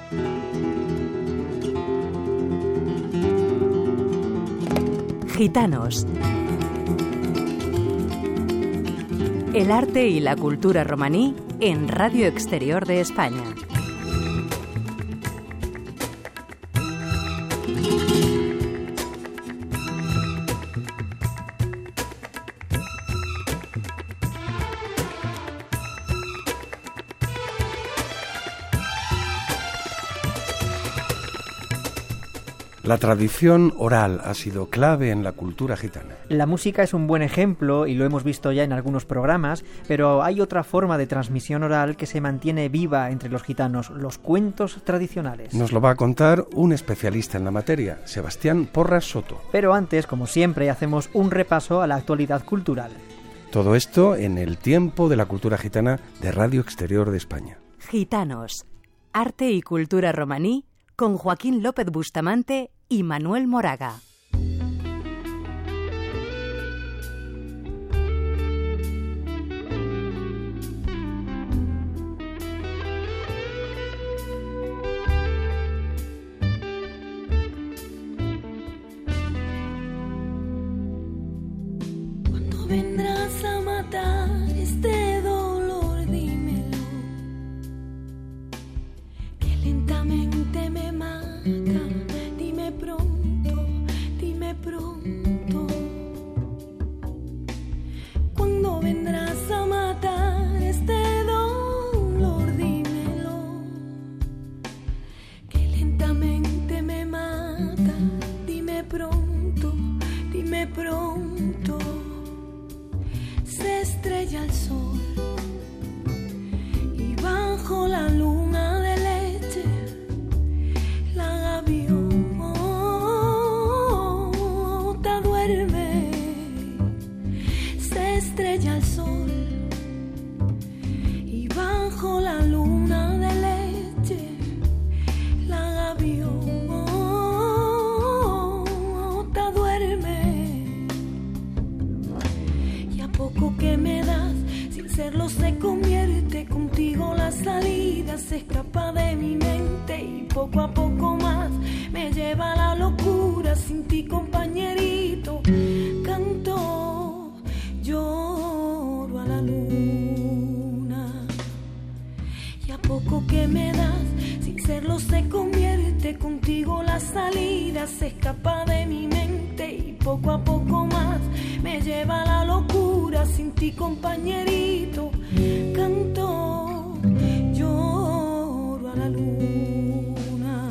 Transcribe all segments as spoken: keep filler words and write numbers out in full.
Gitanos. El arte y la cultura romaní en Radio Exterior de España. La tradición oral ha sido clave en la cultura gitana. La música es un buen ejemplo y lo hemos visto ya en algunos programas, pero hay otra forma de transmisión oral que se mantiene viva entre los gitanos, los cuentos tradicionales. Nos lo va a contar un especialista en la materia, Sebastián Porras Soto. Pero antes, como siempre, hacemos un repaso a la actualidad cultural. Todo esto en el tiempo de la cultura gitana de Radio Exterior de España. Gitanos, arte y cultura romaní con Joaquín López Bustamante y Manuel Moraga. Cuando vendrás a matar este dolor, dímelo, que lentamente me mata. Dime pronto, dime pronto. Cuando vendrás a matar este dolor, dímelo, que lentamente me mata. Dime pronto, dime pronto. Se estrella el sol y bajo la luna de leche la gaviota duerme. Se estrella el sol y bajo la luna de leche la gaviota duerme. Y a poco que me das, sin serlo se convierte. Contigo la salida se escapa de mi mente y poco a poco más me lleva a la locura. Sin ti, compañerito, canto, lloro a la luna. Y a poco que me das, sin serlo se convierte. Contigo la salida se escapa de mi mente y poco a poco más me lleva a la locura. Sin ti, compañerito, canto, lloro a la luna.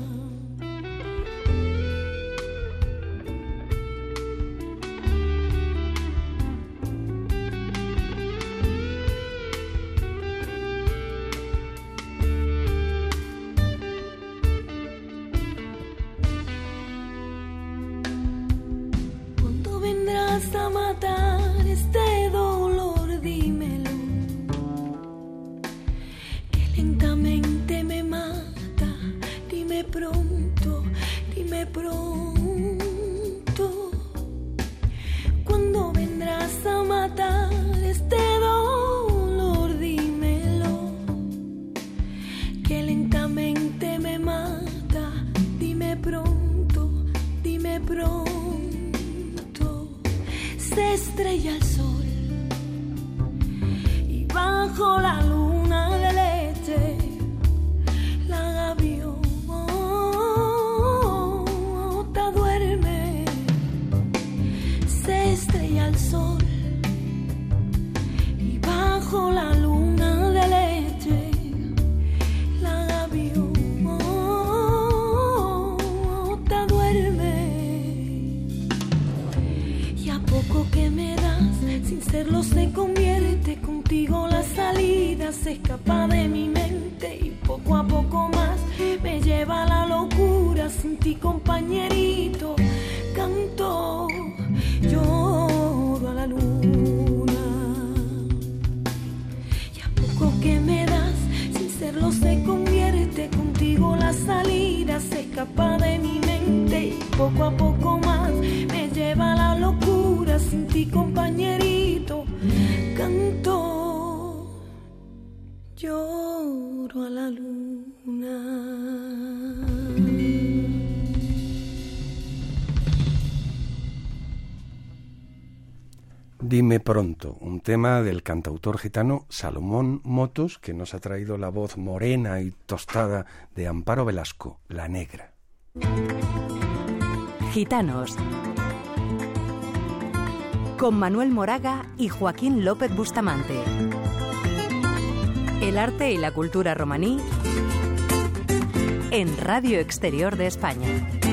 Cuando vendrás a matar este dolor, dímelo, que lentamente me mata. Dime pronto, dime pronto. Cuando vendrás a matar este dolor, dímelo, que lentamente me mata. Dime pronto, dime pronto. Se estrella el sol y bajo la luna de leche la gaviota duerme. Se estrella el sol y bajo la luna de leche la gaviota duerme. Y a poco que me das, sin serlo se convierte. Contigo la salida se escapa de mi mente y poco a poco más me lleva a la locura. Sin ti, compañerito, canto, lloro a la luna. Y a poco que me das, sin serlo se convierte. Contigo la salida se escapa de mi mente y poco a poco más me lleva a la locura. Sin ti, compañerito, canto, lloro a la luna. Dime pronto, un tema del cantautor gitano Salomón Motos, que nos ha traído la voz morena y tostada de Amparo Velasco, La Negra. Gitanos, con Manuel Moraga y Joaquín López Bustamante. El arte y la cultura romaní en Radio Exterior de España.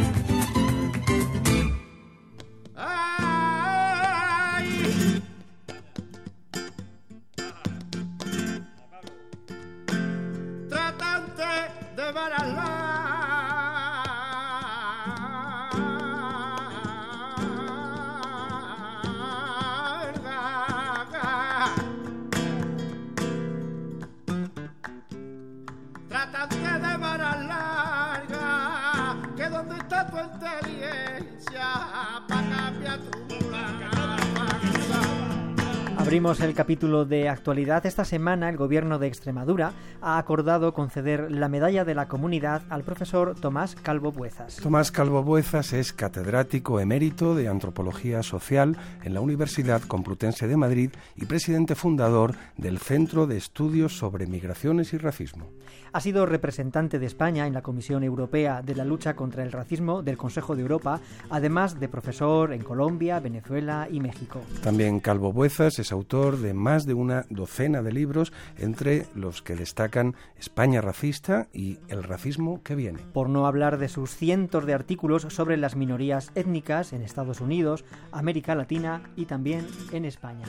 Abrimos el capítulo de actualidad. Esta semana el Gobierno de Extremadura ha acordado conceder la Medalla de la Comunidad al profesor Tomás Calvo Buezas. Tomás Calvo Buezas es catedrático emérito de Antropología Social en la Universidad Complutense de Madrid y presidente fundador del Centro de Estudios sobre Migraciones y Racismo. Ha sido representante de España en la Comisión Europea de la Lucha contra el Racismo del Consejo de Europa, además de profesor en Colombia, Venezuela y México. También Calvo Buezas es autor de más de una docena de libros, entre los que destacan España racista y El racismo que viene. Por no hablar de sus cientos de artículos sobre las minorías étnicas en Estados Unidos, América Latina y también en España.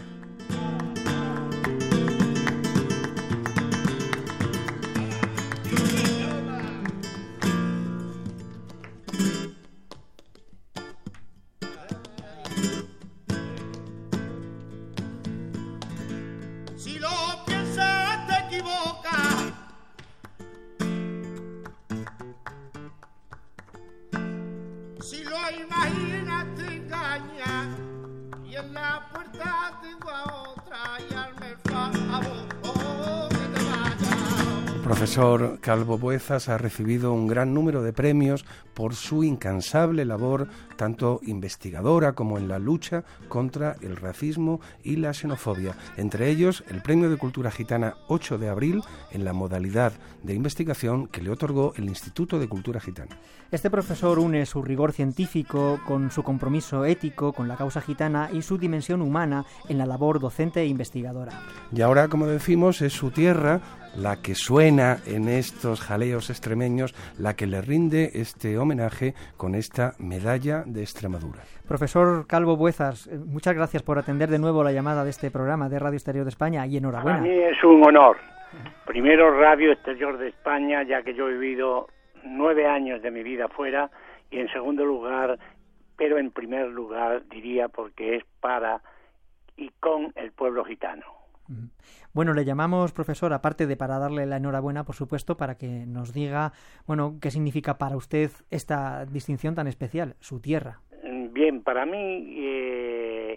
El profesor Calvo Buezas ha recibido un gran número de premios por su incansable labor, tanto investigadora como en la lucha contra el racismo y la xenofobia. Entre ellos, el Premio de Cultura Gitana ocho de abril en la modalidad de investigación que le otorgó el Instituto de Cultura Gitana. Este profesor une su rigor científico con su compromiso ético con la causa gitana y su dimensión humana en la labor docente e investigadora. Y ahora, como decimos, es su tierra la que suena en estos jaleos extremeños, la que le rinde este homenaje con esta medalla de Extremadura. Profesor Calvo Buezas, muchas gracias por atender de nuevo la llamada de este programa de Radio Exterior de España y enhorabuena. Para mí es un honor. Primero Radio Exterior de España, ya que yo he vivido nueve años de mi vida fuera, y en segundo lugar, pero en primer lugar diría porque es para y con el pueblo gitano. Bueno, le llamamos, profesor, aparte de para darle la enhorabuena, por supuesto, para que nos diga, bueno, qué significa para usted esta distinción tan especial, su tierra. Bien, para mí eh,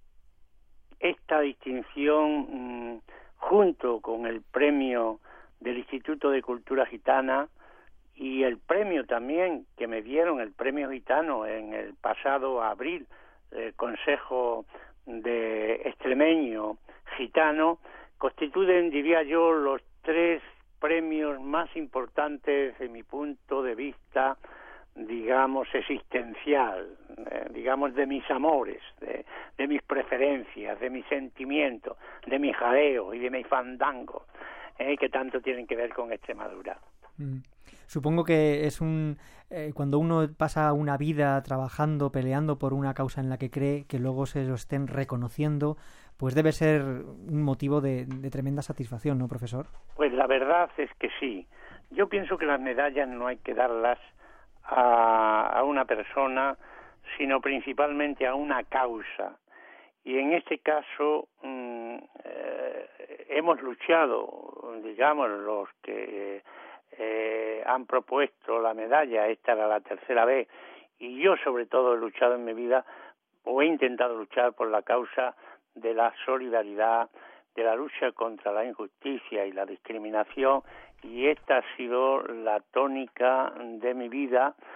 esta distinción, mmm, junto con el premio del Instituto de Cultura Gitana y el premio también que me dieron, el premio gitano en el pasado abril, el Consejo de Extremeño Gitano, constituyen, diría yo, los tres premios más importantes de mi punto de vista, digamos, existencial, eh, digamos, de mis amores, de, de mis preferencias, de mis sentimientos, de mi jaleo y de mi fandango, eh, que tanto tienen que ver con Extremadura. Mm. Supongo que es un eh, cuando uno pasa una vida trabajando, peleando por una causa en la que cree, que luego se lo estén reconociendo, pues debe ser un motivo de, de tremenda satisfacción, ¿no, profesor? Pues la verdad es que sí. Yo pienso que las medallas no hay que darlas a, a una persona, sino principalmente a una causa. Y en este caso mmm, eh, hemos luchado, digamos, los que Eh, han propuesto la medalla, esta era la tercera vez, y yo sobre todo he luchado en mi vida, o he intentado luchar por la causa de la solidaridad, de la lucha contra la injusticia y la discriminación, y esta ha sido la tónica de mi vida,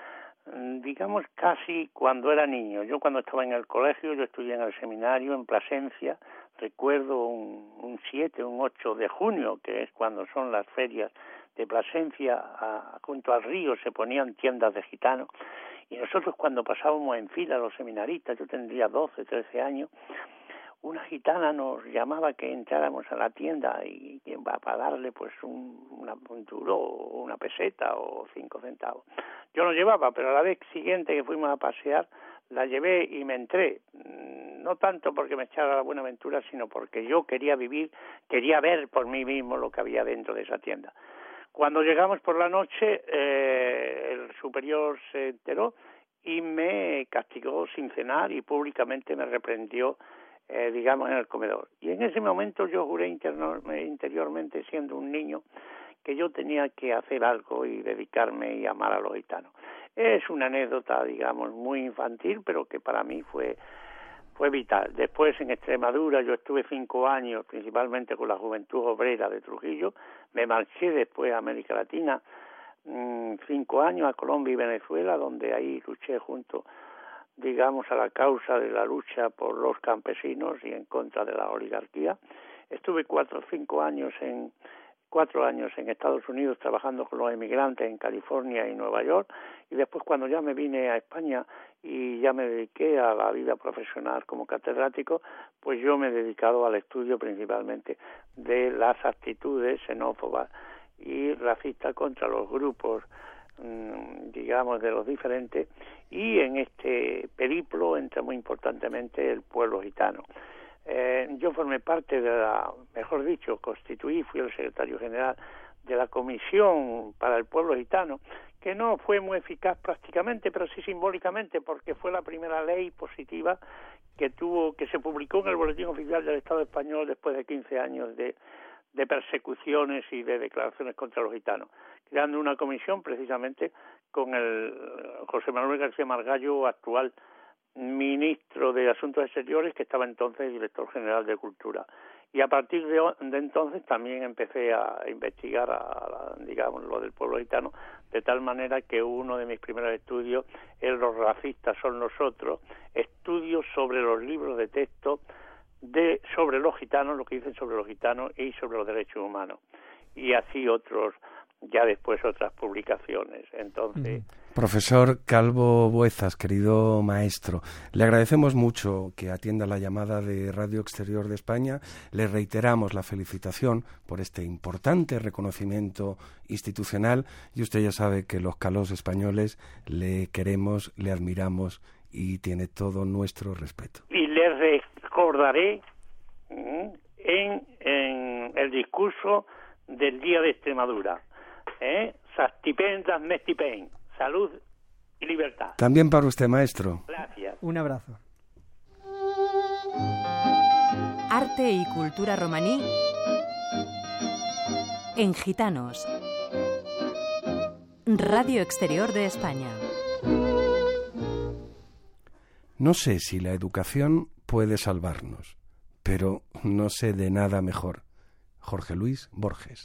digamos casi cuando era niño. Yo cuando estaba en el colegio, yo estudié en el seminario en Plasencia, recuerdo un, un siete, un ocho de junio, que es cuando son las ferias de Plasencia, a, junto al río se ponían tiendas de gitanos, y nosotros cuando pasábamos en fila los seminaristas, yo tendría doce, trece años, una gitana nos llamaba que entráramos a la tienda y para pagarle pues un, una, un duro o una peseta o cinco centavos. Yo no llevaba, pero a la vez siguiente que fuimos a pasear la llevé y me entré, no tanto porque me echara la Buenaventura, sino porque yo quería vivir, quería ver por mí mismo lo que había dentro de esa tienda. Cuando llegamos por la noche, eh, el superior se enteró y me castigó sin cenar y públicamente me reprendió, eh, digamos, en el comedor. Y en ese momento yo juré interno, interiormente, siendo un niño, que yo tenía que hacer algo y dedicarme y amar a los gitanos. Es una anécdota, digamos, muy infantil, pero que para mí fue fue vital. Después en Extremadura yo estuve cinco años, principalmente con la Juventud Obrera de Trujillo. Me marché después a América Latina, mmm, cinco años a Colombia y Venezuela, donde ahí luché junto, digamos, a la causa de la lucha por los campesinos y en contra de la oligarquía. Estuve cuatro o cinco años en cuatro años en Estados Unidos trabajando con los emigrantes en California y Nueva York, y después cuando ya me vine a España y ya me dediqué a la vida profesional como catedrático, pues yo me he dedicado al estudio principalmente de las actitudes xenófobas y racistas contra los grupos, digamos, de los diferentes, y en este periplo entra muy importantemente el pueblo gitano. Eh, yo formé parte de la, mejor dicho, constituí, fui el secretario general de la Comisión para el Pueblo Gitano, que no fue muy eficaz prácticamente, pero sí simbólicamente, porque fue la primera ley positiva que tuvo, que se publicó en el Boletín Oficial del Estado Español después de quince años de, de persecuciones y de declaraciones contra los gitanos, creando una comisión precisamente con el José Manuel García Margallo, actual ministro de Asuntos Exteriores, que estaba entonces director general de Cultura. Y a partir de, de entonces también empecé a investigar, a, a, digamos, lo del pueblo gitano, de tal manera que uno de mis primeros estudios es Los racistas son nosotros, estudios sobre los libros de texto de sobre los gitanos, lo que dicen sobre los gitanos y sobre los derechos humanos. Y así otros, ya después otras publicaciones. Entonces... Mm. Profesor Calvo Buezas, querido maestro, le agradecemos mucho que atienda la llamada de Radio Exterior de España. Le reiteramos la felicitación por este importante reconocimiento institucional y usted ya sabe que los calós españoles le queremos, le admiramos y tiene todo nuestro respeto. Y le recordaré en, en el discurso del Día de Extremadura, ¿eh? Sastipendas mestipen. Salud y libertad. También para usted, maestro. Gracias. Un abrazo. Arte y cultura romaní en Gitanos. Radio Exterior de España. No sé si la educación puede salvarnos, pero no sé de nada mejor. Jorge Luis Borges.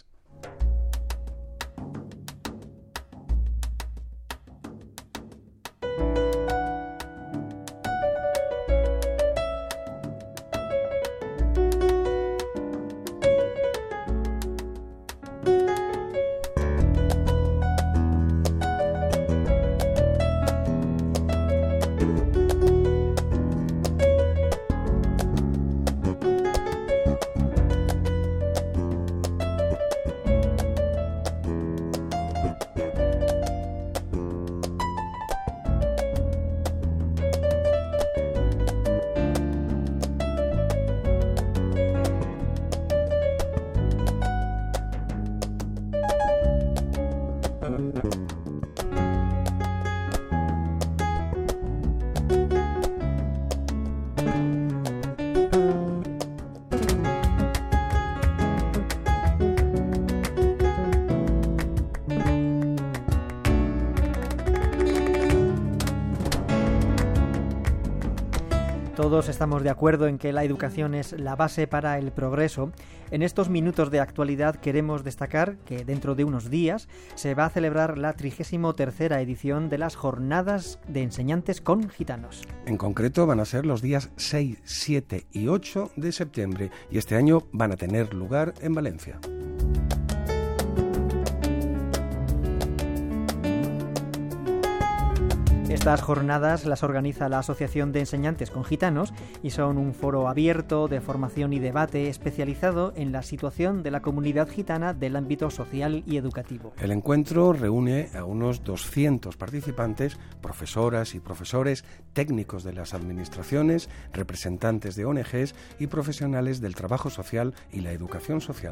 Todos estamos de acuerdo en que la educación es la base para el progreso. En estos minutos de actualidad queremos destacar que dentro de unos días se va a celebrar la trigésima tercera edición de las Jornadas de Enseñantes con Gitanos. En concreto van a ser los días seis, siete y ocho de septiembre y este año van a tener lugar en Valencia. Estas jornadas las organiza la Asociación de Enseñantes con Gitanos y son un foro abierto de formación y debate especializado en la situación de la comunidad gitana del ámbito social y educativo. El encuentro reúne a unos doscientos participantes, profesoras y profesores, técnicos de las administraciones, representantes de O N Ges y profesionales del trabajo social y la educación social.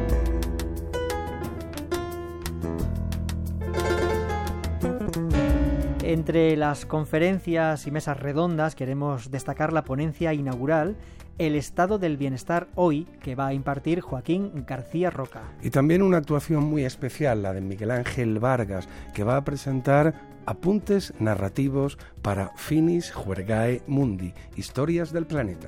Entre las conferencias y mesas redondas queremos destacar la ponencia inaugural El estado del bienestar hoy, que va a impartir Joaquín García Roca. Y también una actuación muy especial, la de Miguel Ángel Vargas, que va a presentar apuntes narrativos para Finis Juergae Mundi, Historias del Planeta.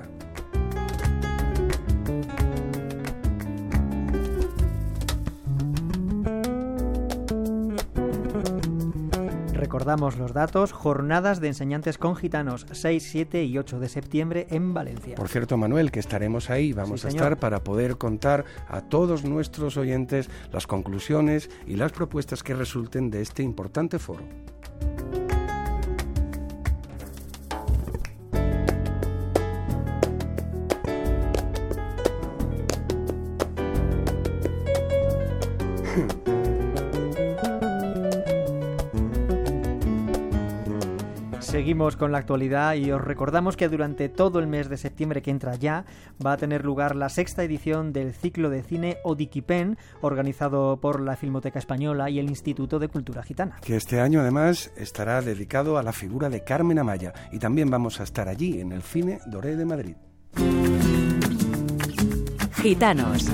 Recordamos los datos: Jornadas de Enseñantes con Gitanos, seis, siete y ocho de septiembre en Valencia. Por cierto, Manuel, que estaremos ahí, vamos Sí, a señor. estar para poder contar a todos nuestros oyentes las conclusiones y las propuestas que resulten de este importante foro. Seguimos con la actualidad y os recordamos que durante todo el mes de septiembre que entra ya va a tener lugar la sexta edición del ciclo de cine Odiquipen, organizado por la Filmoteca Española y el Instituto de Cultura Gitana. Que este año además estará dedicado a la figura de Carmen Amaya y también vamos a estar allí en el Cine Doré de Madrid. Gitanos.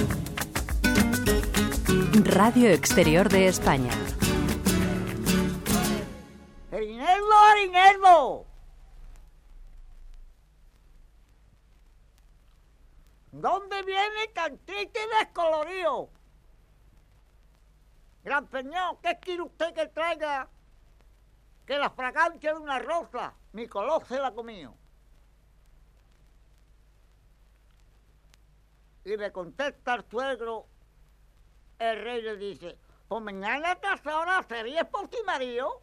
Radio Exterior de España. ¡Herineldo, Herineldo! ¿Dónde viene tan triste y descolorido? Gran Peñón, ¿qué quiere usted que traiga? Que la fragancia de una rosa, mi color se la comió. Y le contesta al suegro, el rey le dice, pues mañana a esta hora sería por ti, marido.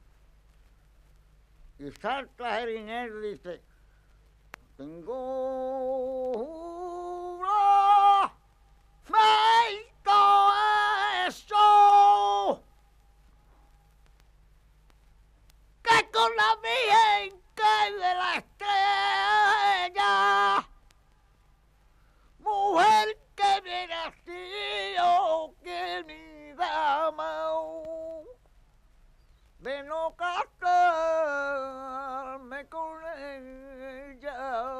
Y salta Herineldo y dice, tengo una feito eso, que con la Virgen que de la estrella, mujer que viene así, oh, que mi dama, de no casarme con ella.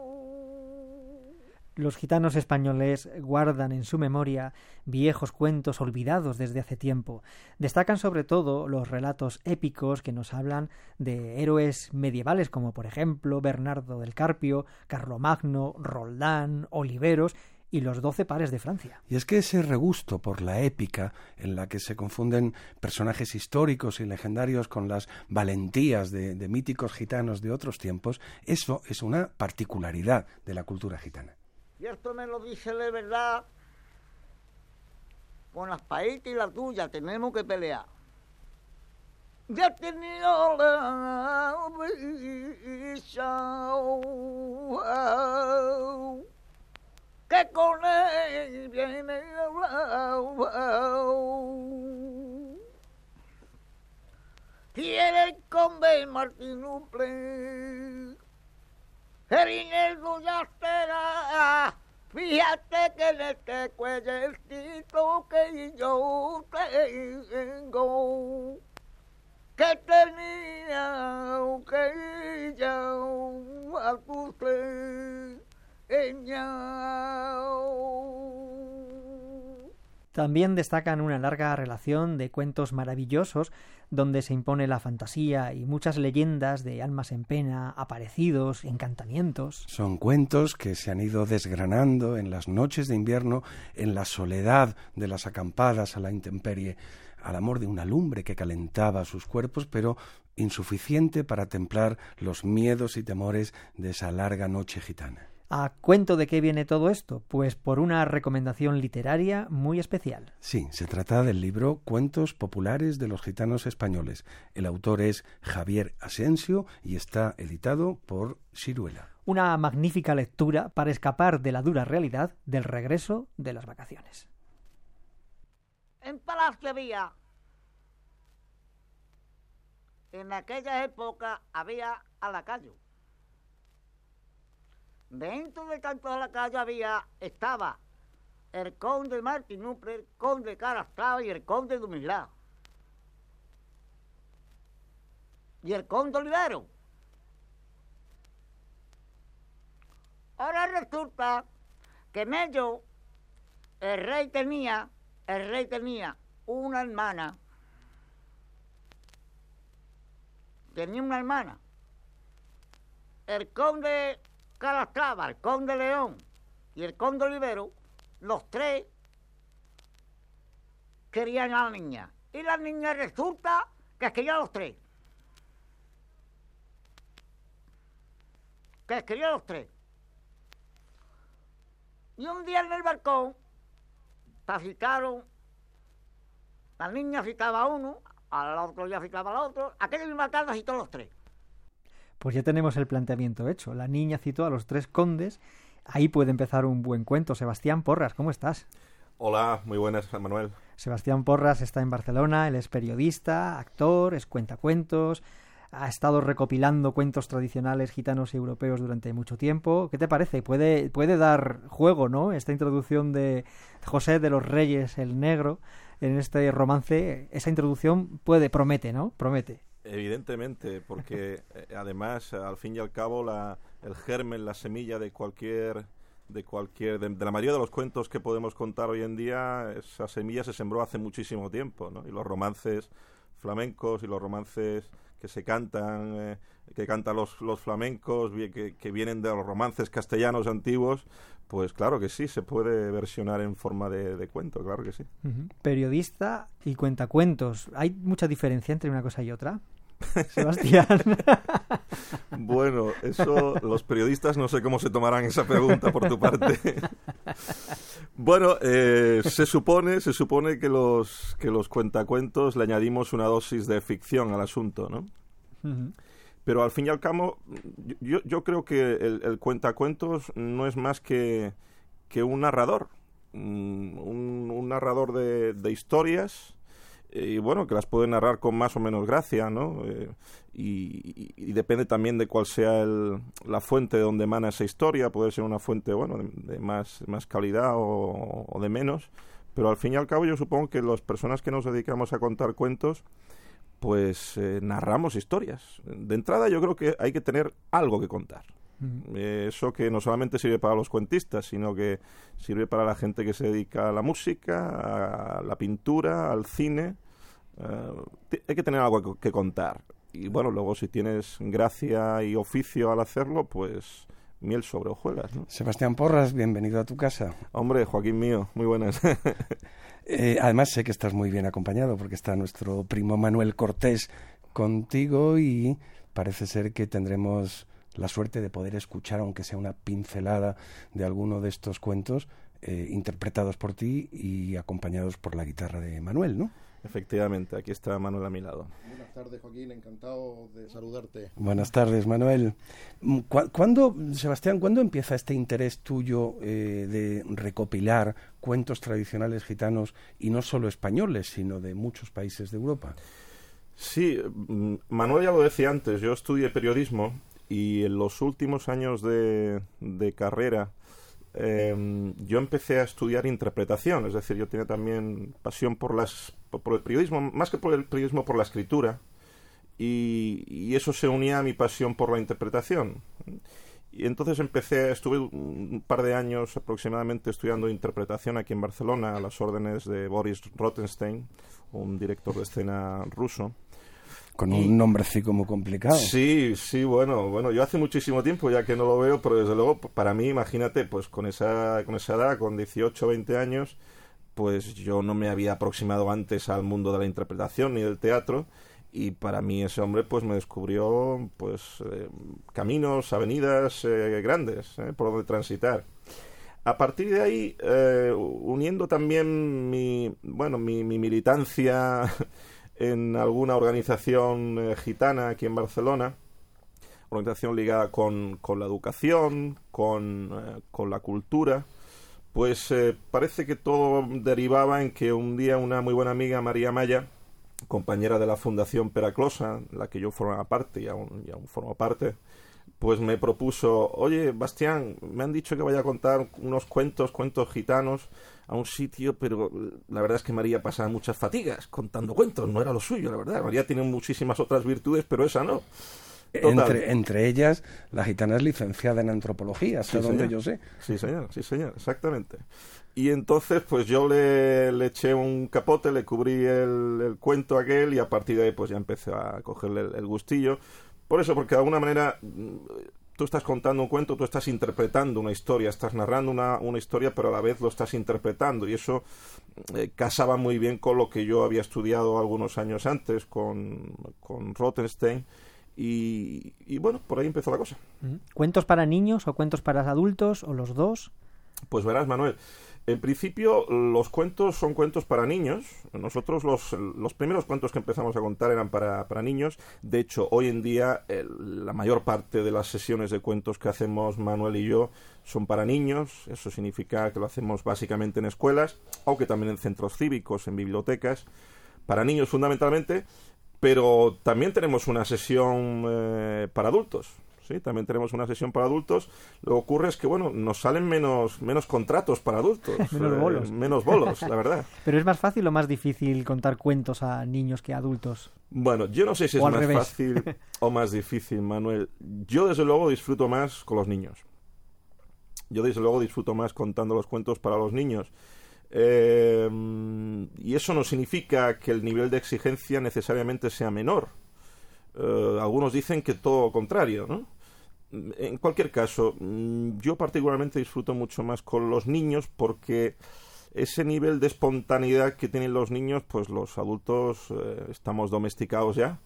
Los gitanos españoles guardan en su memoria viejos cuentos olvidados desde hace tiempo. Destacan sobre todo los relatos épicos que nos hablan de héroes medievales como por ejemplo Bernardo del Carpio, Carlomagno, Roldán, Oliveros y los doce pares de Francia. Y es que ese regusto por la épica, en la que se confunden personajes históricos y legendarios con las valentías de, de míticos gitanos de otros tiempos, eso es una particularidad de la cultura gitana. Y esto me lo dice de verdad, con las paítas y la tuya tenemos que pelear. Ya he tenido la visa, que con él viene quiere el conde Martín Uple, Herineldo ya será. Fíjate que en este cuellecito que yo tengo, que tenía que yo a tu También destacan una larga relación de cuentos maravillosos donde se impone la fantasía y muchas leyendas de almas en pena, aparecidos, encantamientos. Son cuentos que se han ido desgranando en las noches de invierno, en la soledad de las acampadas a la intemperie, al amor de una lumbre que calentaba sus cuerpos, pero insuficiente para templar los miedos y temores de esa larga noche gitana. ¿A cuento de qué viene todo esto? Pues por una recomendación literaria muy especial. Sí, se trata del libro Cuentos populares de los gitanos españoles. El autor es Javier Asensio y está editado por Siruela. Una magnífica lectura para escapar de la dura realidad del regreso de las vacaciones. En Palacio había, en aquella época había a lacayo. Dentro de tanto a lacayo había, estaba el conde Martinupre, el conde Carastrao y el conde Dumislao. Y el conde Olivero. Ahora resulta que en ello el rey tenía, el rey tenía una hermana. Tenía una hermana. El conde Calatrava, el conde León y el conde Olivero, los tres querían a la niña. Y la niña resulta que quería a los tres. Que quería a los tres. Y un día en el balcón, se citaron, la niña citaba a uno, al otro día citaba al otro, aquella misma tarde citó a los tres. Pues ya tenemos el planteamiento hecho. La niña citó a los tres condes. Ahí puede empezar un buen cuento. Sebastián Porras, ¿cómo estás? Hola, muy buenas, Manuel. Sebastián Porras está en Barcelona. Él es periodista, actor, es cuentacuentos. Ha estado recopilando cuentos tradicionales gitanos y europeos durante mucho tiempo. ¿Qué te parece? Puede, puede dar juego, ¿no? Esta introducción de José de los Reyes el Negro en este romance. Esa introducción puede, promete, ¿no? Promete. Evidentemente, porque eh, además, al fin y al cabo, la, el germen, la semilla de cualquier, de cualquier, de, de la mayoría de los cuentos que podemos contar hoy en día, esa semilla se sembró hace muchísimo tiempo, ¿no? Y los romances flamencos y los romances que se cantan, eh, que cantan los, los flamencos, que, que vienen de los romances castellanos antiguos, pues claro que sí, se puede versionar en forma de, de cuento, claro que sí. Uh-huh. Periodista y cuentacuentos. ¿Hay mucha diferencia entre una cosa y otra? Sebastián. Bueno, eso los periodistas no sé cómo se tomarán esa pregunta por tu parte. Bueno, eh, se supone, se supone que los que los cuentacuentos le añadimos una dosis de ficción al asunto, ¿no? Uh-huh. Pero al fin y al cabo, yo, yo creo que el, el cuentacuentos no es más que, que un narrador, un, un narrador de, de historias. Y bueno, que las puede narrar con más o menos gracia, ¿no? Eh, y, y, y depende también de cuál sea el, la fuente de donde emana esa historia. Puede ser una fuente, bueno, de, de más, más calidad o, o de menos. Pero al fin y al cabo yo supongo que las personas que nos dedicamos a contar cuentos, pues eh, narramos historias. De entrada yo creo que hay que tener algo que contar. Uh-huh. Eh, eso que no solamente sirve para los cuentistas, sino que sirve para la gente que se dedica a la música, a la pintura, al cine. Uh, t- hay que tener algo que, que contar. Y bueno, luego si tienes gracia y oficio al hacerlo, pues miel sobre hojuelas, ¿no? Sebastián Porras, bienvenido a tu casa. Hombre, Joaquín mío, muy buenas. eh, además sé que estás muy bien acompañado porque está nuestro primo Manuel Cortés contigo y parece ser que tendremos la suerte de poder escuchar, aunque sea una pincelada de alguno de estos cuentos eh, interpretados por ti y acompañados por la guitarra de Manuel, ¿no? Efectivamente, aquí está Manuel a mi lado. Buenas tardes, Joaquín, encantado de saludarte. Buenas tardes, Manuel. ¿Cu- ¿Cuándo, Sebastián, cuándo empieza este interés tuyo eh, de recopilar cuentos tradicionales gitanos y no solo españoles, sino de muchos países de Europa? Sí, Manuel ya lo decía antes, yo estudié periodismo y en los últimos años de, de carrera eh, yo empecé a estudiar interpretación, es decir, yo tenía también pasión por las por el periodismo, más que por el periodismo, por la escritura, y, y eso se unía a mi pasión por la interpretación. Y entonces empecé, estuve un par de años aproximadamente estudiando interpretación aquí en Barcelona a las órdenes de Boris Rothenstein, un director de escena ruso. Con un y... nombrecito muy complicado. Sí, sí, bueno, bueno, yo hace muchísimo tiempo ya que no lo veo, pero desde luego para mí, imagínate, pues con esa, con esa edad, con dieciocho, veinte años, pues yo no me había aproximado antes al mundo de la interpretación ni del teatro. Y para mí ese hombre pues me descubrió pues eh, caminos, avenidas eh, grandes eh, por donde transitar. A partir de ahí, eh, uniendo también mi bueno mi, mi militancia en alguna organización eh, gitana aquí en Barcelona, organización ligada con, con la educación, con, eh, con la cultura, pues eh, parece que todo derivaba en que un día una muy buena amiga, María Maya, compañera de la Fundación Peraclosa, la que yo formaba parte y aún, y aún formo parte, pues me propuso, oye, Bastián, me han dicho que vaya a contar unos cuentos, cuentos gitanos a un sitio, pero la verdad es que María pasaba muchas fatigas contando cuentos, no era lo suyo, la verdad. María tiene muchísimas otras virtudes, pero esa no. Entre, entre ellas, la gitana es licenciada en antropología, hasta sí, donde señor. yo sé. Sí, señor, sí, señor, exactamente. Y entonces, pues yo le, le eché un capote, le cubrí el, el cuento aquel y a partir de ahí, pues ya empecé a cogerle el, el gustillo. Por eso, porque de alguna manera tú estás contando un cuento, tú estás interpretando una historia, estás narrando una, una historia, pero a la vez lo estás interpretando. Y eso eh, casaba muy bien con lo que yo había estudiado algunos años antes con, con Rothenstein. Y, y bueno, por ahí empezó la cosa. ¿Cuentos para niños o cuentos para adultos o los dos? Pues verás, Manuel, en principio los cuentos son cuentos para niños. Nosotros los, los primeros cuentos que empezamos a contar eran para, para niños. De hecho, hoy en día el, la mayor parte de las sesiones de cuentos que hacemos Manuel y yo son para niños. Eso significa que lo hacemos básicamente en escuelas, aunque también en centros cívicos, en bibliotecas, para niños fundamentalmente. Pero también tenemos una sesión eh, para adultos, ¿sí? También tenemos una sesión para adultos. Lo que ocurre es que, bueno, nos salen menos, menos contratos para adultos. menos bolos. Eh, menos bolos, la verdad. ¿Pero es más fácil o más difícil contar cuentos a niños que a adultos? Bueno, yo no sé si es más revés. fácil o más difícil, Manuel. Yo, desde luego, disfruto más con los niños. Yo, desde luego, disfruto más contando los cuentos para los niños. Eh, y eso no significa que el nivel de exigencia necesariamente sea menor. Eh, algunos dicen que todo lo contrario, ¿no? En cualquier caso, yo particularmente disfruto mucho más con los niños porque ese nivel de espontaneidad que tienen los niños, pues los adultos eh, estamos domesticados ya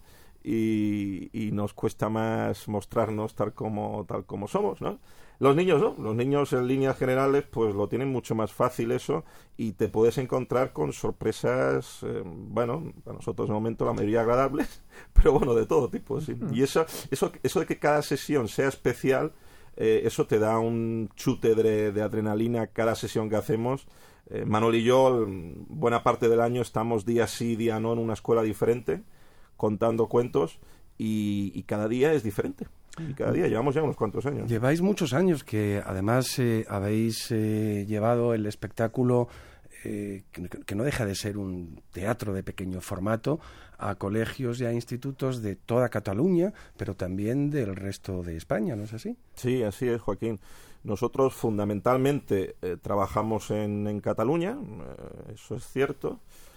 y, y nos cuesta más mostrarnos tal como, tal como somos, ¿no? Los niños no, los niños en líneas generales pues lo tienen mucho más fácil eso y te puedes encontrar con sorpresas, eh, bueno, a nosotros de momento la mayoría agradables, pero bueno, de todo tipo, sí. Y eso, eso, eso de que cada sesión sea especial, eh, eso te da un chute de, de adrenalina cada sesión que hacemos. Eh, Manuel y yo, buena parte del año estamos día sí, día no en una escuela diferente, contando cuentos y, y cada día es diferente. Y cada día llevamos ya unos cuantos años. Lleváis muchos años que además eh, habéis eh, llevado el espectáculo, eh, que, que no deja de ser un teatro de pequeño formato, a colegios y a institutos de toda Cataluña, pero también del resto de España, ¿no es así? Sí, así es, Joaquín. Nosotros fundamentalmente eh, trabajamos en, en Cataluña, eh, eso es cierto.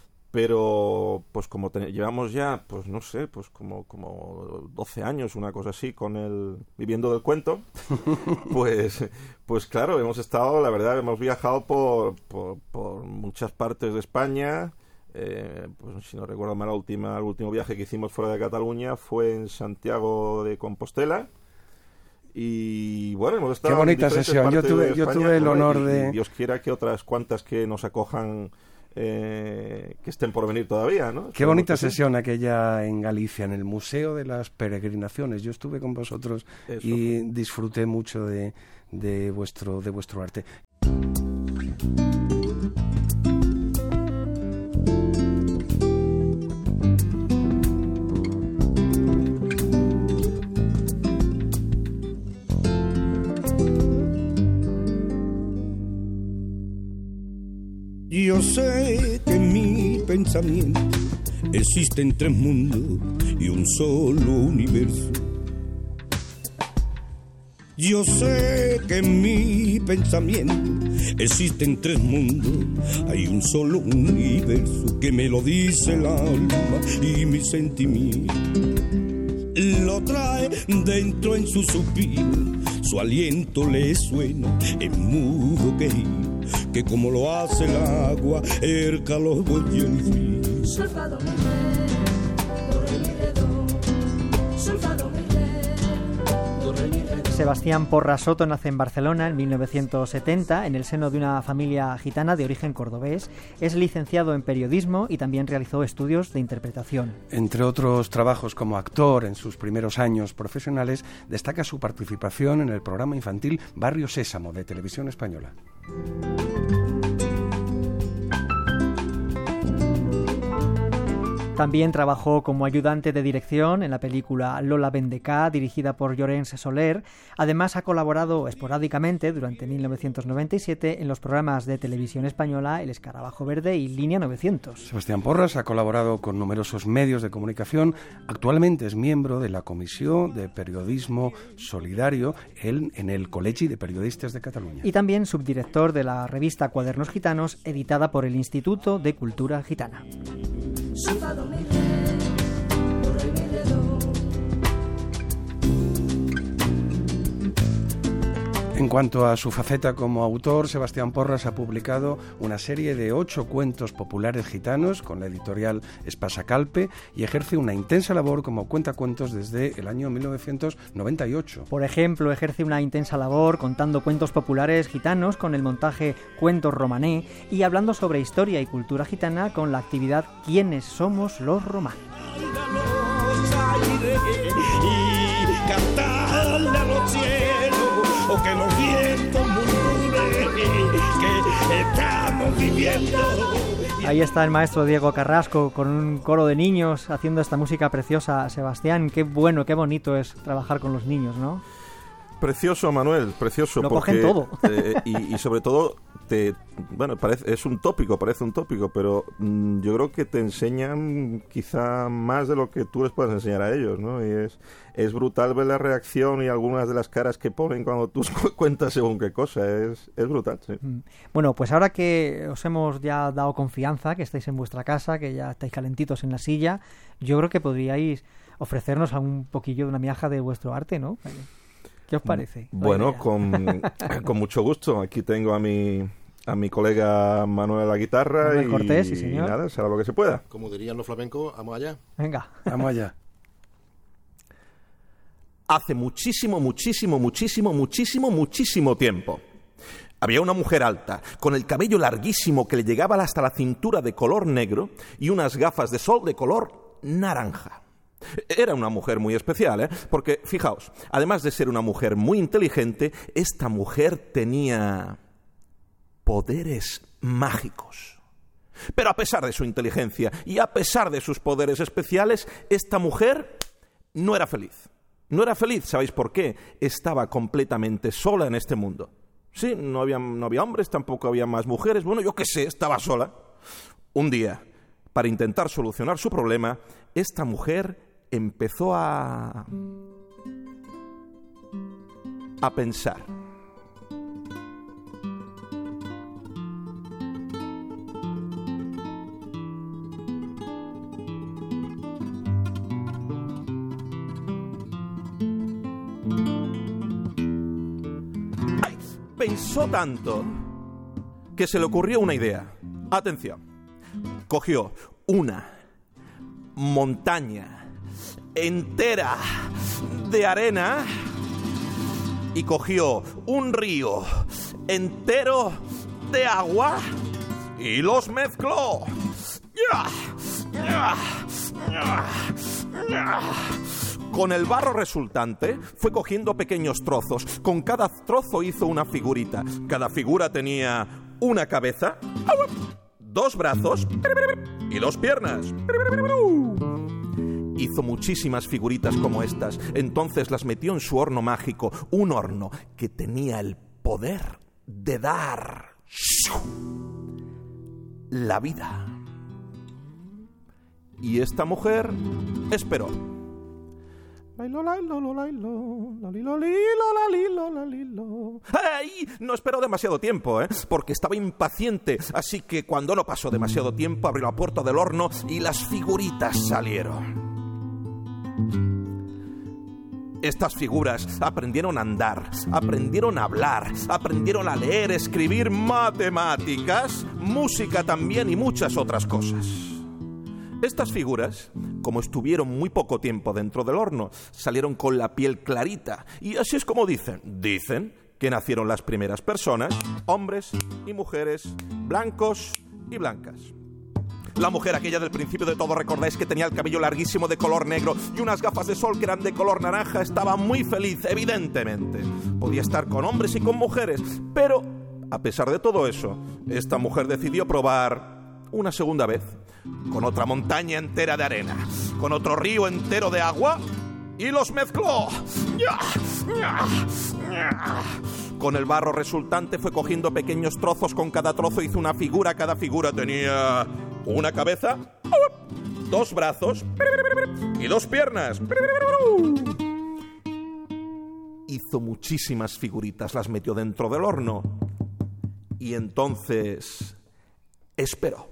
Pero, pues como te, llevamos ya, pues no sé, pues como, como doce años, una cosa así, con el viviendo del cuento, pues, pues claro, hemos estado, la verdad, hemos viajado por, por, por muchas partes de España. Eh, pues si no recuerdo mal, la última, el último viaje que hicimos fuera de Cataluña fue en Santiago de Compostela. Y bueno, hemos estado Qué bonita en sesión. Yo tuve, yo España, tuve el honor y, de... Y Dios quiera que otras cuantas que nos acojan... Eh, que estén por venir todavía, ¿no? Qué bonita sesión aquella en Galicia, en el Museo de las Peregrinaciones. Yo estuve con vosotros Eso. y disfruté mucho de, de vuestro de vuestro arte. Yo sé que en mi pensamiento existen tres mundos y un solo universo. Yo sé que en mi pensamiento existen tres mundos, hay un solo universo que me lo dice el alma y mi sentimiento lo trae dentro en su suspiro, su aliento le suena en mudo que que como lo hace el agua, el calor y el frío. Solfado, mi re, do, re, mi, re, do. Solfado, mi re, do, re, mi, re, do. Sebastián Porras Soto nace en Barcelona en mil novecientos setenta en el seno de una familia gitana de origen cordobés. Es licenciado en periodismo y también realizó estudios de interpretación. Entre otros trabajos como actor en sus primeros años profesionales, destaca su participación en el programa infantil Barrio Sésamo de Televisión Española. También trabajó como ayudante de dirección en la película Lola Vendecá, dirigida por Llorenç Soler. Además, ha colaborado esporádicamente durante mil novecientos noventa y siete en los programas de Televisión Española El Escarabajo Verde y Línea novecientos. Sebastián Porras ha colaborado con numerosos medios de comunicación. Actualmente es miembro de la Comisión de Periodismo Solidario en, en el Col·legi de Periodistas de Cataluña. Y también subdirector de la revista Cuadernos Gitanos, editada por el Instituto de Cultura Gitana. Solfado, mi re, do, re, mi, re, do. En cuanto a su faceta como autor, Sebastián Porras ha publicado una serie de ocho cuentos populares gitanos con la editorial Espasa Calpe y ejerce una intensa labor como cuentacuentos desde el año mil novecientos noventa y ocho. Por ejemplo, ejerce una intensa labor contando cuentos populares gitanos con el montaje Cuentos Romané y hablando sobre historia y cultura gitana con la actividad ¿Quiénes somos los Román? Y cantarle a los cielos o que los vientos murmuren que estamos viviendo. Ahí está el maestro Diego Carrasco con un coro de niños haciendo esta música preciosa. Sebastián, qué bueno, qué bonito es trabajar con los niños, ¿no? Precioso, Manuel, precioso. Lo porque, cogen todo. Eh, y, y sobre todo, te, bueno, parece, es un tópico, parece un tópico, pero mmm, yo creo que te enseñan quizá más de lo que tú les puedes enseñar a ellos, ¿no? Y es, es brutal ver la reacción y algunas de las caras que ponen cuando tú cuentas según qué cosa. Es, es brutal, sí. Bueno, pues ahora que os hemos ya dado confianza, que estáis en vuestra casa, que ya estáis calentitos en la silla, yo creo que podríais ofrecernos un poquillo de una miaja de vuestro arte, ¿no? ¿Qué os parece? Bueno, con, con mucho gusto. Aquí tengo a mi a mi colega Manuel a la guitarra. Manuel y, Cortés, sí, señor. y nada, será lo que se pueda. Como dirían los flamencos, vamos allá. Venga. Vamos allá. Hace muchísimo, muchísimo, muchísimo, muchísimo, muchísimo tiempo. Había una mujer alta, con el cabello larguísimo que le llegaba hasta la cintura de color negro y unas gafas de sol de color naranja. Era una mujer muy especial, ¿eh? Porque, fijaos, además de ser una mujer muy inteligente, esta mujer tenía poderes mágicos. Pero a pesar de su inteligencia y a pesar de sus poderes especiales, esta mujer no era feliz. No era feliz, ¿sabéis por qué? Estaba completamente sola en este mundo. Sí, no había, no había hombres, tampoco había más mujeres. Bueno, yo qué sé, estaba sola. Un día, para intentar solucionar su problema, esta mujer empezó a... a pensar. ¡Ay! Pensó tanto que se le ocurrió una idea. Atención. Cogió una montaña entera de arena y cogió un río entero de agua y los mezcló. Con el barro resultante fue cogiendo pequeños trozos. Con cada trozo hizo una figurita. Cada figura tenía una cabeza, dos brazos y dos piernas. Hizo muchísimas figuritas como estas. Entonces las metió en su horno mágico. Un horno que tenía el poder de dar la vida. Y esta mujer esperó. ¡Ay! No esperó demasiado tiempo, ¿eh? Porque estaba impaciente, así que cuando no pasó demasiado tiempo abrió la puerta del horno y las figuritas salieron. Estas figuras aprendieron a andar, aprendieron a hablar, aprendieron a leer, escribir, matemáticas, música también y muchas otras cosas. Estas figuras, como estuvieron muy poco tiempo dentro del horno, salieron con la piel clarita. Y así es como dicen. Dicen que nacieron las primeras personas, hombres y mujeres, blancos y blancas. La mujer aquella del principio de todo, recordáis que tenía el cabello larguísimo de color negro y unas gafas de sol que eran de color naranja, estaba muy feliz, evidentemente. Podía estar con hombres y con mujeres, pero a pesar de todo eso, esta mujer decidió probar una segunda vez, con otra montaña entera de arena, con otro río entero de agua, y los mezcló. Con el barro resultante fue cogiendo pequeños trozos, con cada trozo hizo una figura, cada figura tenía una cabeza, dos brazos y dos piernas. Hizo muchísimas figuritas, las metió dentro del horno y entonces esperó.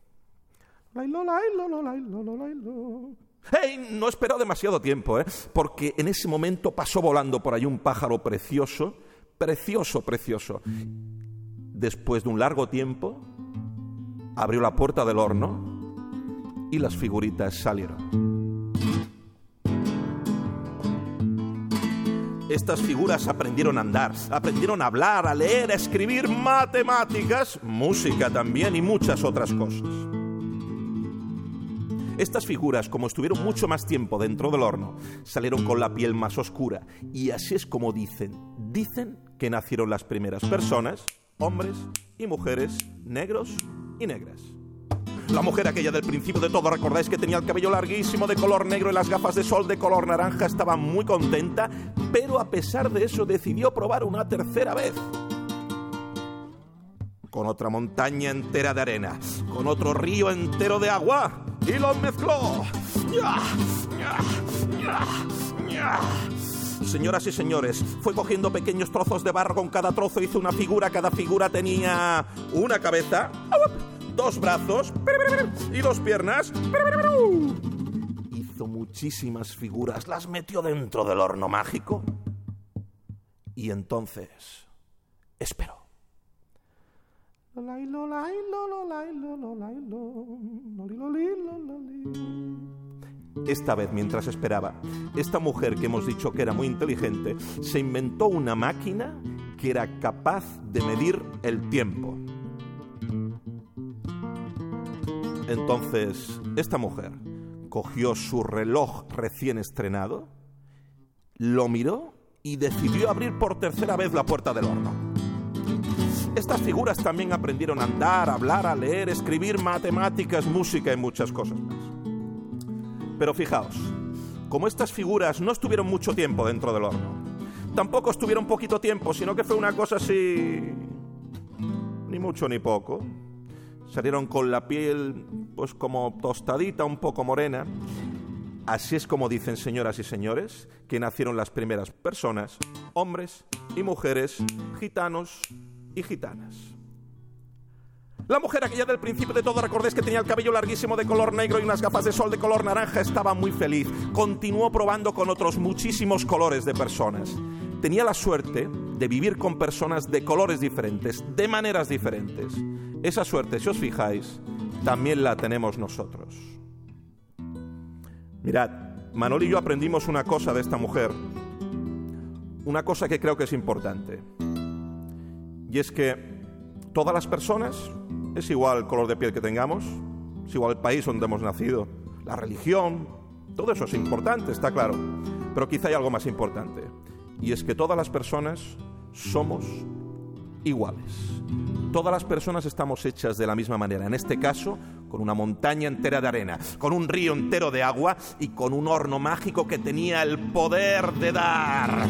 ¡Hey! No esperó demasiado tiempo, ¿eh? Porque en ese momento pasó volando por ahí un pájaro precioso, precioso, precioso. Después de un largo tiempo, abrió la puerta del horno y las figuritas salieron. Estas figuras aprendieron a andar, aprendieron a hablar, a leer, a escribir, matemáticas, música también y muchas otras cosas. Estas figuras, como estuvieron mucho más tiempo dentro del horno, salieron con la piel más oscura. Y así es como dicen. Dicen que nacieron las primeras personas, hombres y mujeres, negros y negras. La mujer aquella del principio de todo, recordáis que tenía el cabello larguísimo de color negro y las gafas de sol de color naranja, estaba muy contenta, pero a pesar de eso decidió probar una tercera vez. Con otra montaña entera de arena, con otro río entero de agua, y los mezcló. Señoras y señores, fue cogiendo pequeños trozos de barro, con cada trozo hizo una figura, cada figura tenía una cabeza, dos brazos y dos piernas. Hizo muchísimas figuras, las metió dentro del horno mágico y entonces esperó. Esta vez, mientras esperaba, esta mujer que hemos dicho que era muy inteligente, se inventó una máquina que era capaz de medir el tiempo. Entonces, esta mujer cogió su reloj recién estrenado, lo miró y decidió abrir por tercera vez la puerta del horno. Estas figuras también aprendieron a andar, a hablar, a leer, escribir, matemáticas, música y muchas cosas más. Pero fijaos, como estas figuras no estuvieron mucho tiempo dentro del horno, tampoco estuvieron poquito tiempo, sino que fue una cosa así, ni mucho ni poco. Salieron con la piel, pues como tostadita, un poco morena. Así es como dicen, señoras y señores, que nacieron las primeras personas, hombres y mujeres, gitanos y gitanas. La mujer aquella del principio de todo, recordáis que tenía el cabello larguísimo de color negro y unas gafas de sol de color naranja, estaba muy feliz. Continuó probando con otros muchísimos colores de personas. Tenía la suerte de vivir con personas de colores diferentes, de maneras diferentes. Esa suerte, si os fijáis, también la tenemos nosotros. Mirad, Manol y yo aprendimos una cosa de esta mujer, una cosa que creo que es importante. Y es que todas las personas, es igual el color de piel que tengamos, es igual el país donde hemos nacido, la religión, todo eso es importante, está claro. Pero quizá hay algo más importante, y es que todas las personas somos iguales. Todas las personas estamos hechas de la misma manera, en este caso, con una montaña entera de arena, con un río entero de agua y con un horno mágico que tenía el poder de dar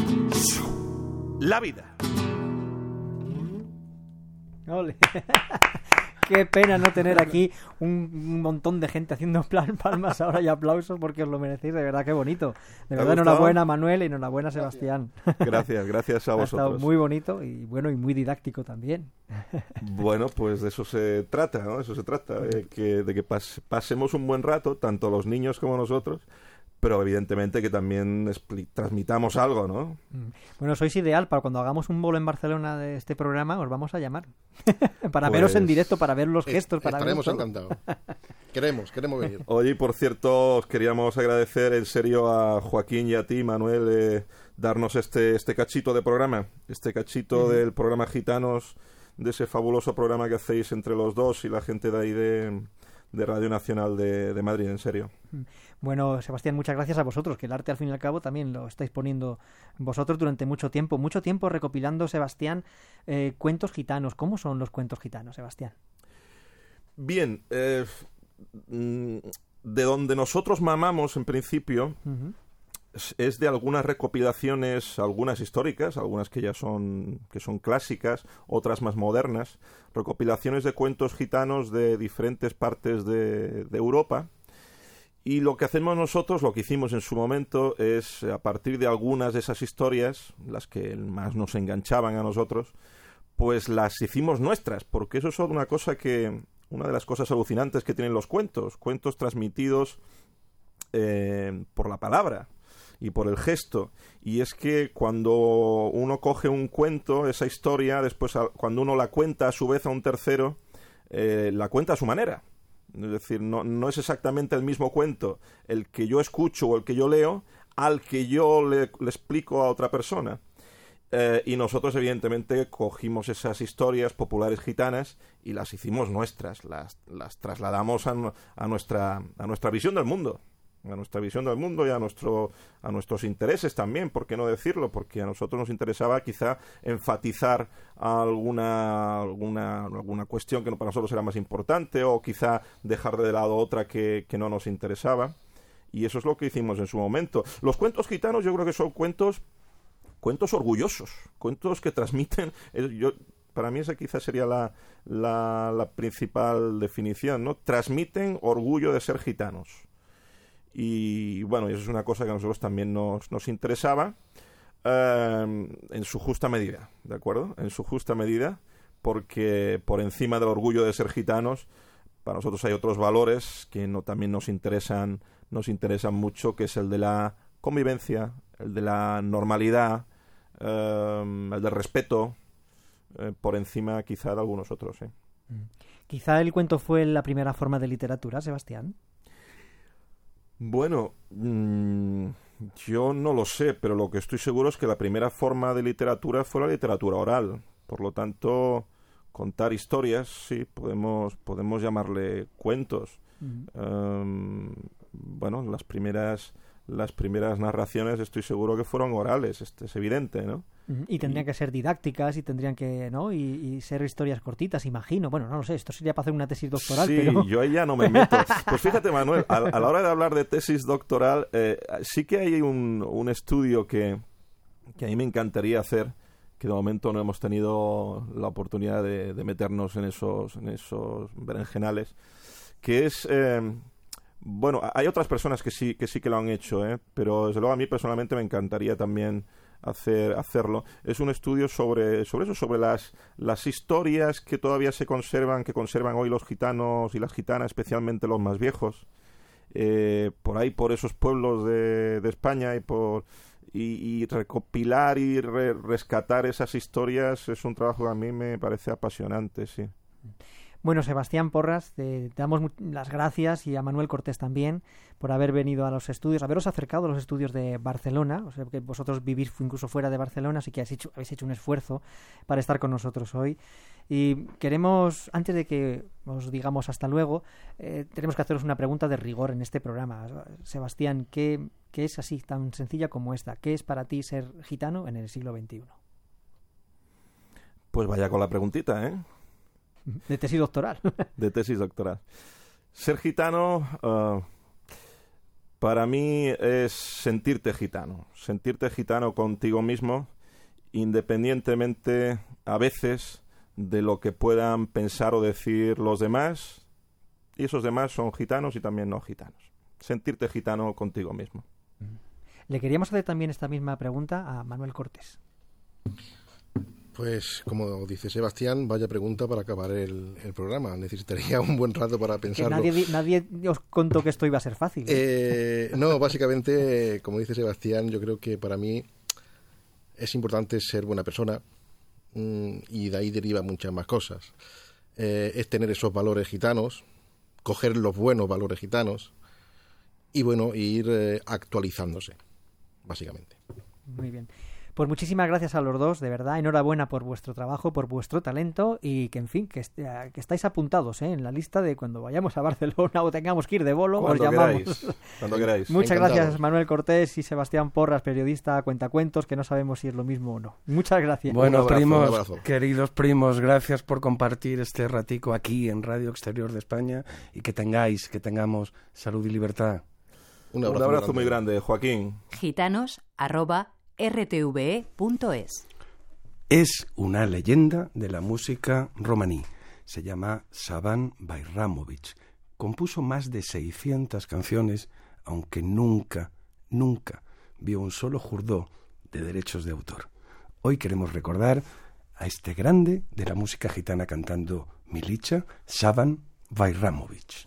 la vida. Ole. Qué pena no tener aquí un montón de gente haciendo palmas ahora y aplausos porque os lo merecéis, de verdad, qué bonito. De verdad, enhorabuena Manuel y enhorabuena Sebastián. Gracias, gracias a vosotros. Ha estado muy bonito y bueno y muy didáctico también. Bueno, pues de eso se trata, ¿no? De eso se trata, de que, de que pas, pasemos un buen rato, tanto los niños como nosotros, pero evidentemente que también expli- transmitamos algo, ¿no? Bueno, sois ideal para cuando hagamos un bolo en Barcelona de este programa, os vamos a llamar. Para Pues... veros en directo, para ver los gestos. Para Estaremos ver encantados. Queremos, queremos venir. Oye, por cierto, os queríamos agradecer en serio a Joaquín y a ti, Manuel, eh, darnos este, este cachito de programa, este cachito uh-huh. del programa Gitanos, de ese fabuloso programa que hacéis entre los dos y la gente de ahí de... de Radio Nacional de, de Madrid, en serio. Bueno, Sebastián, muchas gracias a vosotros, que el arte al fin y al cabo también lo estáis poniendo vosotros durante mucho tiempo, mucho tiempo recopilando, Sebastián, eh, cuentos gitanos. ¿Cómo son los cuentos gitanos, Sebastián? Bien, eh, de donde nosotros mamamos en principio... Uh-huh. es de algunas recopilaciones, algunas históricas, algunas que ya son que son clásicas, otras más modernas, recopilaciones de cuentos gitanos de diferentes partes de, de Europa. Y lo que hacemos nosotros, lo que hicimos en su momento, es a partir de algunas de esas historias, las que más nos enganchaban a nosotros, pues las hicimos nuestras, porque eso es una cosa que, una de las cosas alucinantes que tienen los cuentos, cuentos transmitidos eh, por la palabra y por el gesto, y es que cuando uno coge un cuento, esa historia, después a, cuando uno la cuenta a su vez a un tercero, eh, la cuenta a su manera. Es decir, no, no es exactamente el mismo cuento el que yo escucho o el que yo leo al que yo le, le explico a otra persona. Eh, y nosotros evidentemente cogimos esas historias populares gitanas y las hicimos nuestras, las, las trasladamos a, a, nuestra, a nuestra visión del mundo. a nuestra visión del mundo y a nuestro a nuestros intereses también, ¿por qué no decirlo? Porque a nosotros nos interesaba quizá enfatizar alguna alguna alguna cuestión que para nosotros era más importante, o quizá dejar de lado otra que, que no nos interesaba, y eso es lo que hicimos en su momento. Los cuentos gitanos yo creo que son cuentos cuentos orgullosos, cuentos que transmiten yo para mí esa quizás sería la, la, la principal definición, ¿no? Transmiten orgullo de ser gitanos. Y bueno, eso es una cosa que a nosotros también nos, nos interesaba eh, en su justa medida, ¿de acuerdo? En su justa medida, porque por encima del orgullo de ser gitanos, para nosotros hay otros valores que no, también nos interesan, nos interesan mucho, que es el de la convivencia, el de la normalidad, eh, el del respeto, eh, por encima quizá de algunos otros. ¿eh? Quizá el cuento fue la primera forma de literatura, Sebastián. Bueno, mmm, yo no lo sé, pero lo que estoy seguro es que la primera forma de literatura fue la literatura oral. Por lo tanto, contar historias, sí, podemos, podemos llamarle cuentos. Uh-huh. Um, bueno, las primeras, las primeras narraciones estoy seguro que fueron orales, este es evidente, ¿no? Y tendrían que ser didácticas y tendrían que, ¿no? Y, y ser historias cortitas, imagino. Bueno, no lo sé, esto sería para hacer una tesis doctoral, sí, pero... yo ahí ya no me meto. Pues fíjate, Manuel, a, a la hora de hablar de tesis doctoral, eh, sí que hay un, un estudio que, que a mí me encantaría hacer, que de momento no hemos tenido la oportunidad de, de meternos en esos, en esos berenjenales, que es... Eh, bueno, hay otras personas que sí que sí que lo han hecho, ¿eh? Pero desde luego a mí personalmente me encantaría también hacer hacerlo. Es un estudio sobre sobre eso, sobre las las historias que todavía se conservan, que conservan hoy los gitanos y las gitanas, especialmente los más viejos, eh, por ahí, por esos pueblos de, de España, y por y, y recopilar y re, rescatar esas historias es un trabajo que a mí me parece apasionante, sí. Bueno, Sebastián Porras, te, te damos las gracias, y a Manuel Cortés también, por haber venido a los estudios, haberos acercado a los estudios de Barcelona. O sea, que vosotros vivís incluso fuera de Barcelona, así que habéis hecho, habéis hecho un esfuerzo para estar con nosotros hoy. Y queremos, antes de que os digamos hasta luego, eh, tenemos que haceros una pregunta de rigor en este programa. Sebastián, ¿qué, qué es así tan sencilla como esta? ¿Qué es para ti ser gitano en el siglo veintiuno? Pues vaya con la preguntita, ¿eh? De tesis doctoral. De tesis doctoral. Ser gitano, uh, para mí es sentirte gitano. Sentirte gitano contigo mismo, independientemente a veces de lo que puedan pensar o decir los demás, y esos demás son gitanos y también no gitanos. Sentirte gitano contigo mismo. Le queríamos hacer también esta misma pregunta a Manuel Cortés. Pues, como dice Sebastián, vaya pregunta para acabar el, el programa. Necesitaría un buen rato para pensarlo. Que nadie, nadie os contó que esto iba a ser fácil. Eh, no, básicamente, como dice Sebastián, yo creo que para mí es importante ser buena persona, mmm, y de ahí deriva muchas más cosas. Eh, es tener esos valores gitanos, coger los buenos valores gitanos y, bueno, ir eh, actualizándose, básicamente. Muy bien. Pues muchísimas gracias a los dos, de verdad. Enhorabuena por vuestro trabajo, por vuestro talento y que, en fin, que, est que estáis apuntados, ¿eh? En la lista de cuando vayamos a Barcelona o tengamos que ir de bolo, os llamamos. Queráis, cuando queráis. Muchas Encantado. gracias, Manuel Cortés y Sebastián Porras, periodista, cuentacuentos, que no sabemos si es lo mismo o no. Muchas gracias. Bueno, Un abrazo, primos, un abrazo. queridos primos, gracias por compartir este ratico aquí en Radio Exterior de España y que tengáis, que tengamos salud y libertad. Un Un abrazo, abrazo muy grande, Joaquín. Gitanos arroba r t v e punto es. Es una leyenda de la música romaní. Se llama Šaban Bajramović. Compuso más de seiscientas canciones, aunque nunca, nunca vio un solo jurdó de derechos de autor. Hoy queremos recordar a este grande de la música gitana cantando Milica, Šaban Bajramović.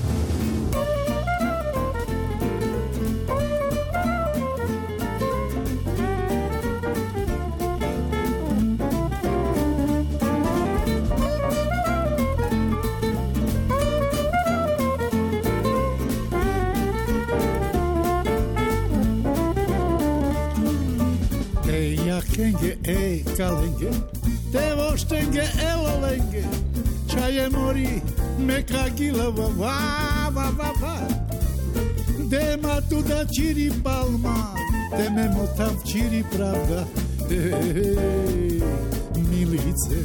Kenge e kalenge, te vostenge elalenge, čaje mori me kagila va va va va va. De matu da čiri palma, te me motav čiri pravda, ej, milice.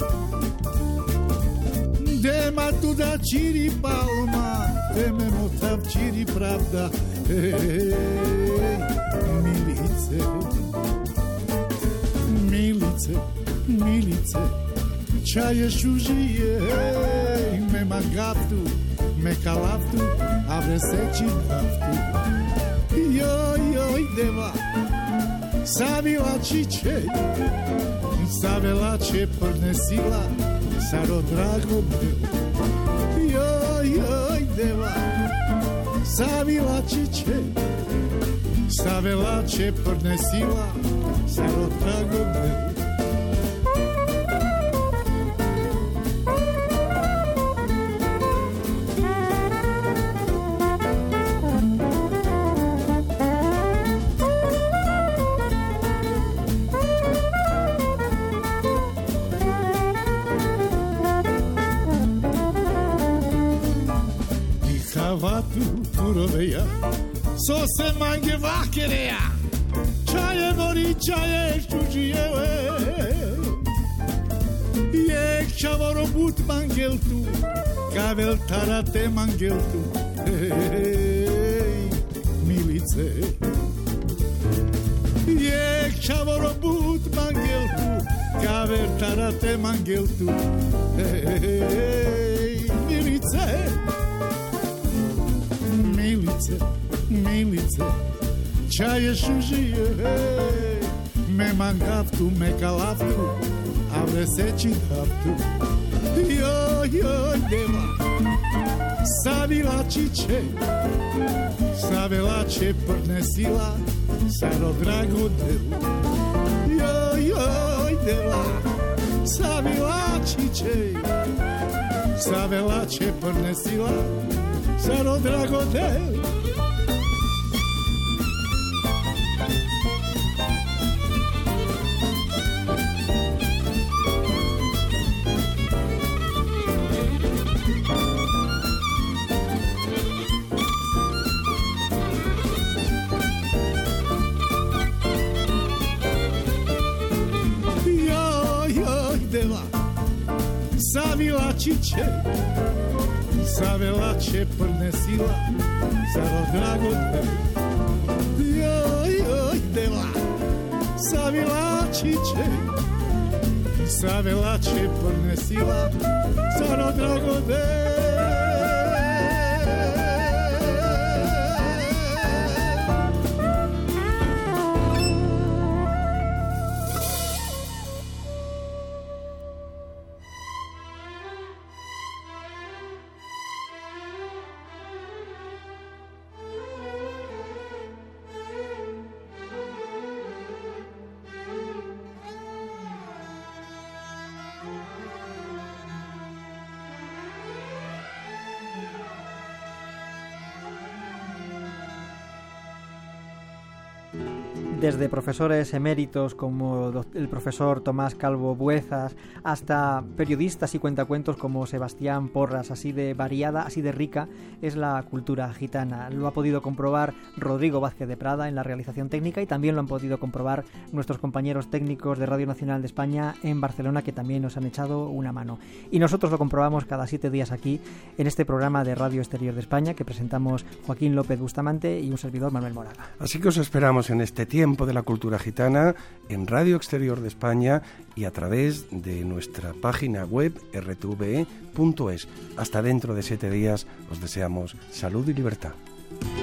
De matu da čiri palma, te me motav čiri pravda, ej, milice. Milice, milice, čaje šužije, me magaftu, me kalaftu, a vreseći naftu. Joj, joj, deva, savila čiče, savela će podnesila, saro drago bel. Joj, joj, deva, savila čiče, savela će podnesila, saro drago bel. Kuroveja, so se mange vakereja, čaje mori, čaje šužije, je čavoro but mangeltu, kavel tarate mangeltu, hej, milice. Je čavoro but mangeltu, kavel tarate mangeltu, hej, milice. Milice, milice, čaje šužije, me mangaftu, me kalaftu, a vreseći daftu. Joj, joj, deva, savila čiče, savela će podnesila, saro drago delu. Joj, joj, deva, savila čiče, savela će podnesila, saro drago del. Joj, joj, deva, savila čiče, savela će podnesila, saro drago del. Joj, joj, deva, savila čiče, Stavila će podnesila Staro dragode Desde profesores eméritos como el profesor Tomás Calvo Buezas hasta periodistas y cuentacuentos como Sebastián Porras, así de variada, así de rica es la cultura gitana. Lo ha podido comprobar Rodrigo Vázquez de Prada en la realización técnica y también lo han podido comprobar nuestros compañeros técnicos de Radio Nacional de España en Barcelona, que también nos han echado una mano. Y nosotros lo comprobamos cada siete días aquí en este programa de Radio Exterior de España que presentamos Joaquín López Bustamante y un servidor Manuel Moraga. Así que os esperamos en este tiempo de la cultura gitana en Radio Exterior de España y a través de nuestra página web erre te ve e punto es. Hasta dentro de siete días os deseamos salud y libertad.